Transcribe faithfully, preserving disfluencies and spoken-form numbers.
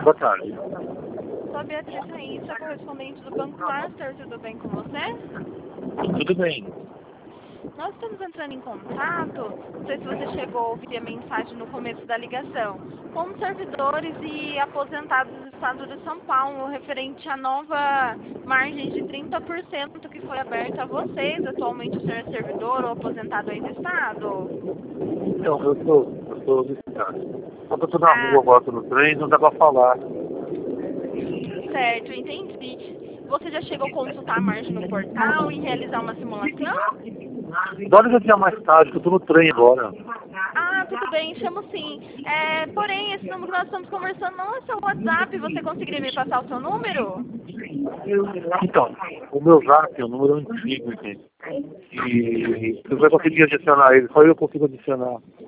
Boa tarde. Sou a Beatriz Raíssa, correspondente do Banco Master. Tudo bem com você? Tudo bem. Nós estamos entrando em contato, não sei se você chegou a ouvir a mensagem no começo da ligação, com os servidores e aposentados do estado de São Paulo, referente à nova margem de trinta por cento que foi aberta a vocês. Atualmente o senhor é servidor ou aposentado aí do estado? Então, eu sou, eu sou do estado. Quando eu tô na Ah, rua agora, tô no trem, não dá pra falar. certo, entendi. Você já chegou a consultar a margem no portal e realizar uma simulação? Dá um dia mais tarde, que eu tô no trem agora. Ah, tudo bem, chamo sim. É, porém, esse número que nós estamos conversando não é seu WhatsApp. Você conseguiria me passar o seu número? Então, o meu zap é um número antigo, gente. E eu não conseguir adicionar ele, só eu consigo adicionar.